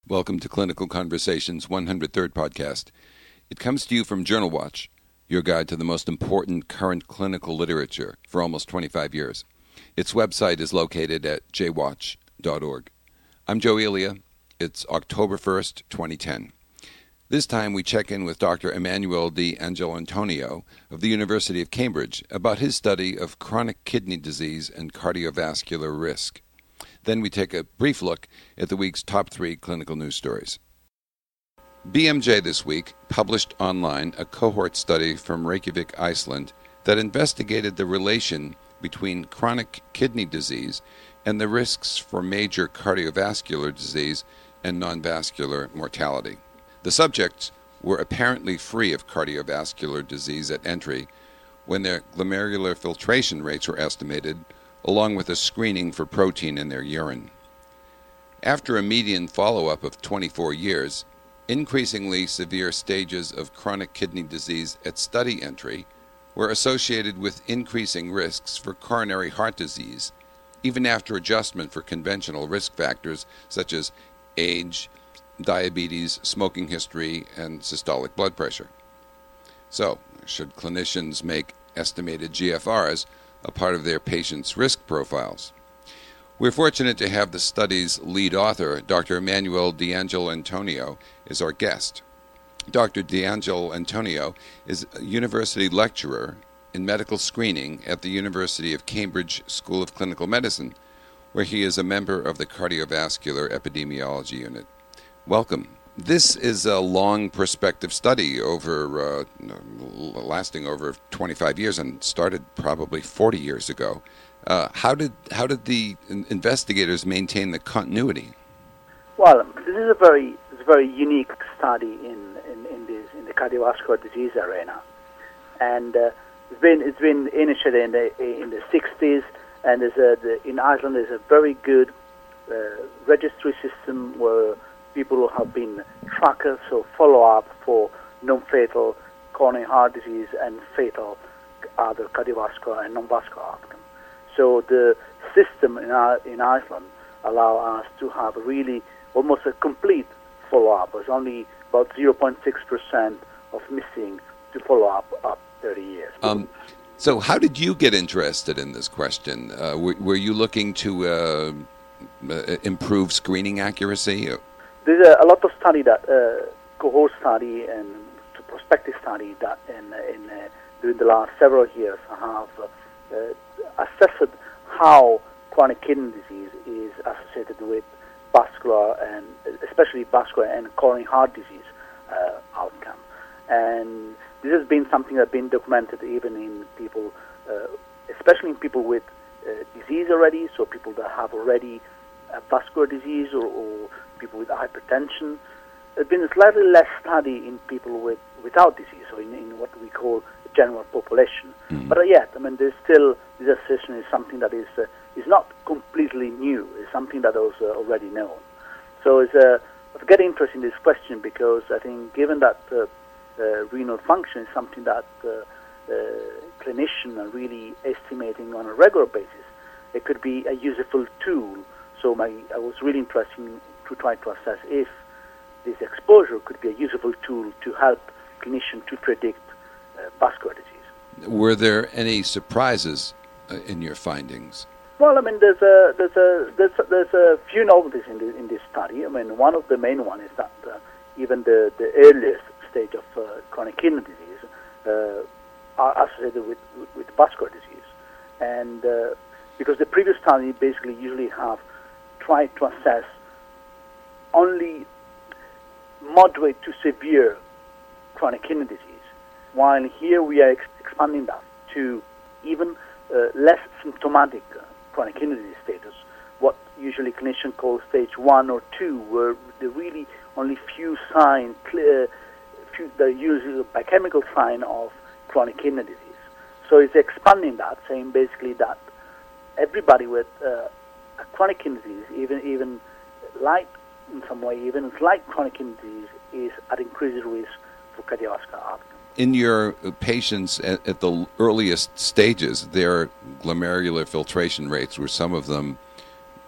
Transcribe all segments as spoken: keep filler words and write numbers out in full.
Welcome to Clinical Conversations one hundred third podcast. It comes to you from Journal Watch, your guide to the most important current clinical literature for almost twenty-five years. Its website is located at j watch dot org. I'm Joe Elia. It's October first, twenty ten. This time we check in with Doctor Emanuele D'Angelantonio of the University of Cambridge about his study of chronic kidney disease and cardiovascular risk. Then we take a brief look at the week's top three clinical news stories. B M J this week published online a cohort study from Reykjavik, Iceland, that investigated the relation between chronic kidney disease and the risks for major cardiovascular disease and non-vascular mortality. The subjects were apparently free of cardiovascular disease at entry when their glomerular filtration rates were estimated, along with a screening for protein in their urine. After a median follow-up of twenty-four years, increasingly severe stages of chronic kidney disease at study entry were associated with increasing risks for coronary heart disease, even after adjustment for conventional risk factors such as age, diabetes, smoking history, and systolic blood pressure. So, should clinicians make estimated G F Rs a part of their patients' risk profiles? We're fortunate to have the study's lead author, Doctor Emanuele D'Angelantonio, as our guest. Doctor D'Angelantonio is a university lecturer in medical screening at the University of Cambridge School of Clinical Medicine, where he is a member of the Cardiovascular Epidemiology Unit. Welcome. This is a long perspective study over uh, lasting over twenty-five years and started probably forty years ago. Uh, how did how did the investigators maintain the continuity? Well, this is a very it's a very unique study in, in, in this in the cardiovascular disease arena, and uh, it's been it's been initiated in the in the sixties, and there's a, the, in Iceland there's a very good uh, registry system where people who have been trackers, so follow-up for non-fatal coronary heart disease and fatal other cardiovascular and non-vascular outcomes. So the system in, our, in Iceland allow us to have really almost a complete follow-up. There's only about zero point six percent of missing to follow up up thirty years. Um, so how did you get interested in this question? Uh, were, were you looking to uh, improve screening accuracy? There's a, a lot of study that uh, cohort study and prospective study that in, in uh, during the last several years have uh, uh, assessed how chronic kidney disease is associated with vascular and especially vascular and coronary heart disease uh, outcome. And this has been something that's been documented even in people, uh, especially in people with uh, disease already, so people that have already uh, vascular disease or, or people with hypertension. There's been a slightly less study in people with without disease, so in, in what we call the general population. Mm-hmm. But uh, yet, I mean, there's still, this assessment is something that is uh, is not completely new. It's something that is uh, already known. So it's uh, of great interest in this question because I think given that uh, uh, renal function is something that uh, uh, clinicians are really estimating on a regular basis, it could be a useful tool. So my, I was really interested in, to try to assess if this exposure could be a useful tool to help clinicians to predict uh, vascular disease. Were there any surprises uh, in your findings? Well, I mean, there's a there's a there's a, there's a few novelties in the, in this study. I mean, one of the main one is that uh, even the, the earliest stage of uh, chronic kidney disease uh, are associated with, with, with vascular disease, and uh, because the previous study basically usually have tried to assess only moderate to severe chronic kidney disease, while here we are ex- expanding that to even uh, less symptomatic uh, chronic kidney disease status, what usually clinicians call stage one or two, where the really only few signs, clear, few, the usual biochemical sign of chronic kidney disease. So it's expanding that, saying basically that everybody with uh, a chronic kidney disease, even even light in some way, even slight chronic kidney disease, is at increased risk for cardiovascular outcomes. In your patients at, at the earliest stages, their glomerular filtration rates were some of them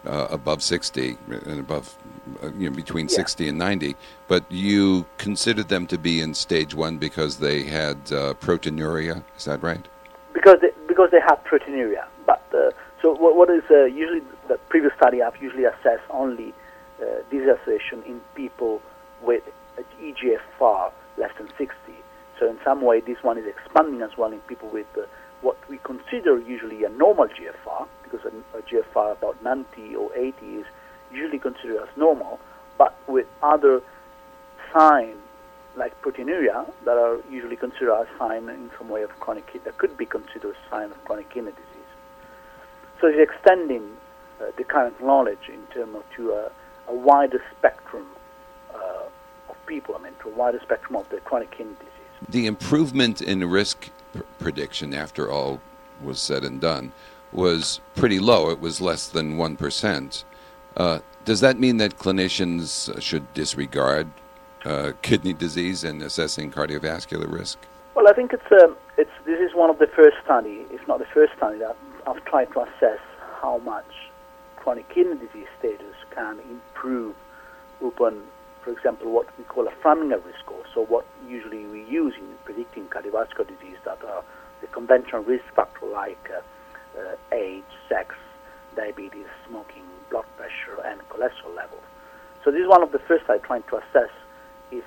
uh, above sixty and above, uh, you know, between Yeah. sixty and ninety, but you considered them to be in stage one because they had uh, proteinuria. Is that right? Because they, because they have proteinuria. But uh, so what, what is uh, usually the previous study I've usually assessed only uh, disease association in people with E G F R less than sixty. So in some way, this one is expanding as well in people with uh, what we consider usually a normal G F R, because a, a G F R about ninety or eighty is usually considered as normal, but with other signs like proteinuria that are usually considered as sign in some way of chronic kidney, that could be considered a sign of chronic kidney disease. So it's extending uh, the current knowledge in terms of to a, a wider spectrum uh, of people, I mean, to a wider spectrum of the chronic kidney disease. The improvement in risk pr- prediction, after all was said and done, was pretty low. It was less than one percent. Uh, does that mean that clinicians should disregard uh, kidney disease in assessing cardiovascular risk? Well, I think it's um, it's this is one of the first study, if not the first study, that I've tried to assess how much chronic kidney disease status can improve upon, for example, what we call a Framingham risk score. So what usually we use in predicting cardiovascular disease, that are the conventional risk factor like uh, uh, age, sex, diabetes, smoking, blood pressure, and cholesterol levels. So this is one of the first I trying to assess if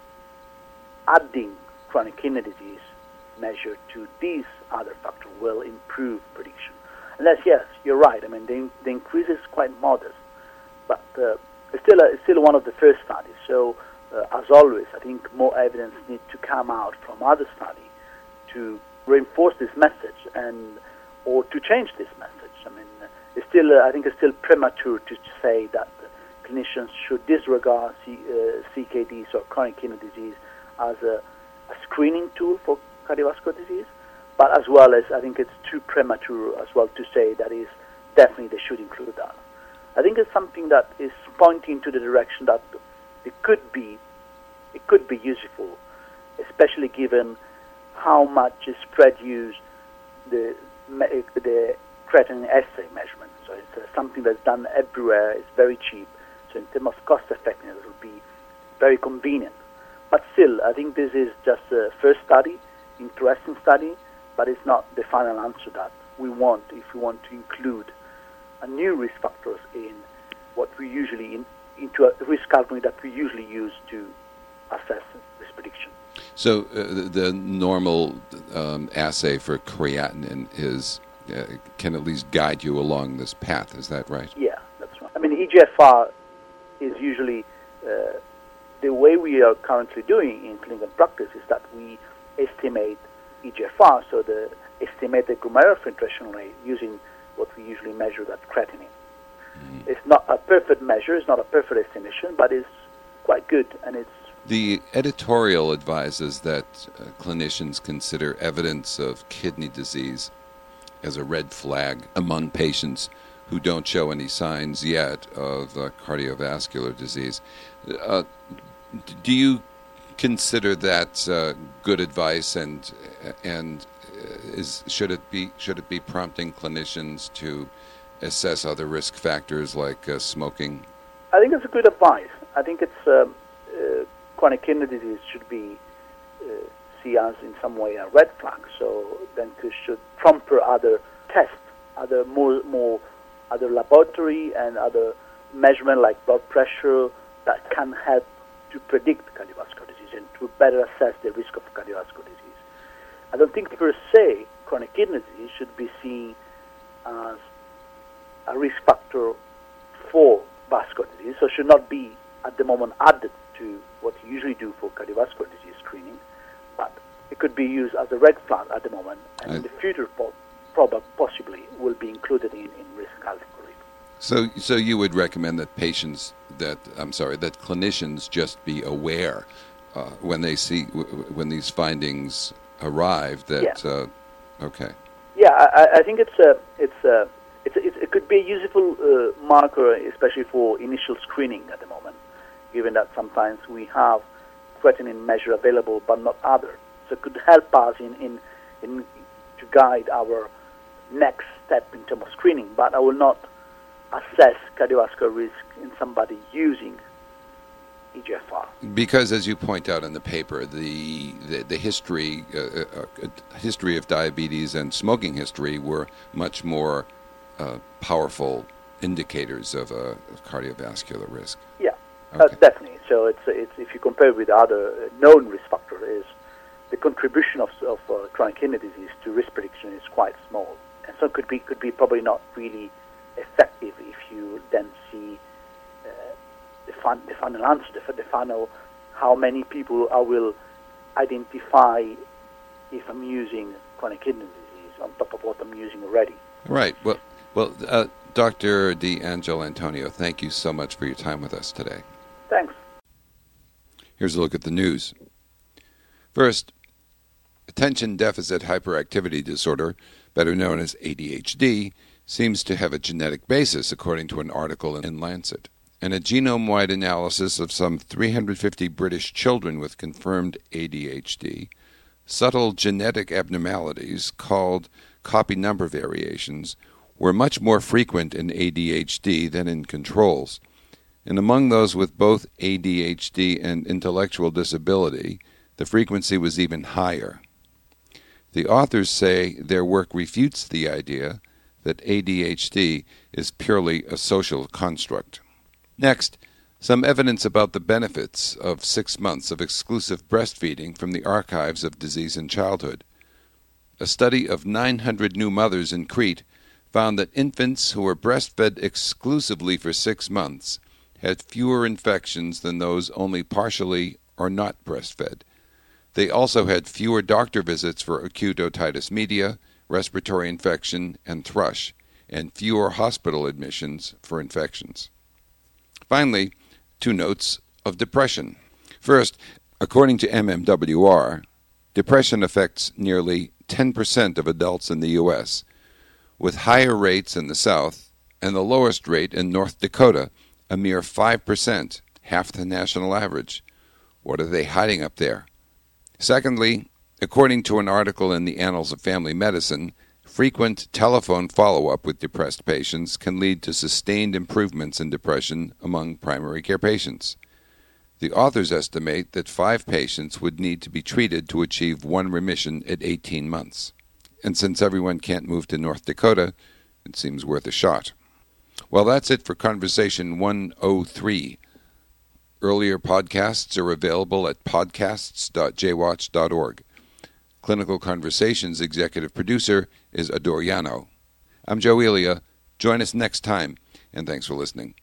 adding chronic kidney disease measure to these other factors will improve prediction. And that's, yes, you're right. I mean, the, the increase is quite modest, but uh, it's still a, it's still one of the first studies. So, uh, as always, I think more evidence needs to come out from other studies to reinforce this message and or to change this message. I mean, it's still uh, I think it's still premature to, to say that clinicians should disregard C, uh, C K Ds or chronic kidney disease as a, a screening tool for cardiovascular disease. But as well as I think it's too premature as well to say that is definitely they should include that. I think it's something that is pointing to the direction that it could be, it could be useful, especially given how much is spread use the the creatinine assay measurement. So it's uh, something that's done everywhere. It's very cheap. So in terms of cost effectiveness, it will be very convenient. But still, I think this is just a first study, interesting study, but it's not the final answer that we want if we want to include a new risk factors in what we usually in, into a risk algorithm that we usually use to assess this prediction. So uh, the, the normal um, assay for creatinine is uh, can at least guide you along this path. Is that right? Yeah, that's right. I mean, E G F R is usually uh, the way we are currently doing in clinical practice is that we estimate E G F R, so the estimated glomerular filtration rate, using what we usually measure, that creatinine. Mm. It's not a perfect measure, it's not a perfect estimation, but it's quite good, and it's The editorial advises that uh, clinicians consider evidence of kidney disease as a red flag among patients who don't show any signs yet of uh, cardiovascular disease. Uh, do you consider that uh, good advice, and and is should it be should it be prompting clinicians to assess other risk factors like uh, smoking? I think it's a good advice. I think it's um, uh, chronic kidney disease should be uh, seen as in some way a red flag. So then it should prompt other tests, other more more other laboratory and other measurement like blood pressure that can help to predict cardiovascular disease and to better assess the risk of cardiovascular disease. I don't think per se chronic kidney disease should be seen as a risk factor for vascular disease, so should not be at the moment added to what you usually do for cardiovascular disease screening, but it could be used as a red flag at the moment, and I in the future po- probably possibly will be included in, in risk algorithm. So, so you would recommend that patients that I'm sorry that clinicians just be aware uh, when they see w- when these findings arrive that yeah. uh, okay. Yeah, I, I think it's a it's a it's, a, it could be a useful uh, marker, especially for initial screening at the moment, given that sometimes we have creatinine measure available but not other. So it could help us in, in, in to guide our next step in terms of screening. But I will not assess cardiovascular risk in somebody using E G F R. Because, as you point out in the paper, the the, the history uh, uh, history of diabetes and smoking history were much more uh, powerful indicators of a cardiovascular risk. Yeah, okay. uh, definitely. So it's it's if you compare with other known risk factors, is the contribution of of uh, chronic kidney disease to risk prediction is quite small, and so could be could be probably not really effective if you then see uh, the, fun, the final answer, the, the final how many people I will identify if I'm using chronic kidney disease on top of what I'm using already. Right. Well, well, uh, Doctor D'Angelantonio, thank you so much for your time with us today. Thanks. Here's a look at the news. First, attention deficit hyperactivity disorder, better known as A D H D, seems to have a genetic basis, according to an article in Lancet. And a genome-wide analysis of some three hundred fifty British children with confirmed A D H D, subtle genetic abnormalities called copy number variations were much more frequent in A D H D than in controls. And among those with both A D H D and intellectual disability, the frequency was even higher. The authors say their work refutes the idea that A D H D is purely a social construct. Next, some evidence about the benefits of six months of exclusive breastfeeding from the Archives of Disease in Childhood. A study of nine hundred new mothers in Crete found that infants who were breastfed exclusively for six months had fewer infections than those only partially or not breastfed. They also had fewer doctor visits for acute otitis media, respiratory infection, and thrush, and fewer hospital admissions for infections. Finally, two notes of depression. First, according to M M W R, depression affects nearly ten percent of adults in the U S, with higher rates in the South and the lowest rate in North Dakota, a mere five percent, half the national average. What are they hiding up there? Secondly, according to an article in the Annals of Family Medicine, frequent telephone follow-up with depressed patients can lead to sustained improvements in depression among primary care patients. The authors estimate that five patients would need to be treated to achieve one remission at eighteen months. And since everyone can't move to North Dakota, it seems worth a shot. Well, that's it for Conversation one oh three. Earlier podcasts are available at podcasts dot j watch dot org. Clinical Conversations executive producer is Ador Yano. I'm Joe Elia. Join us next time, and thanks for listening.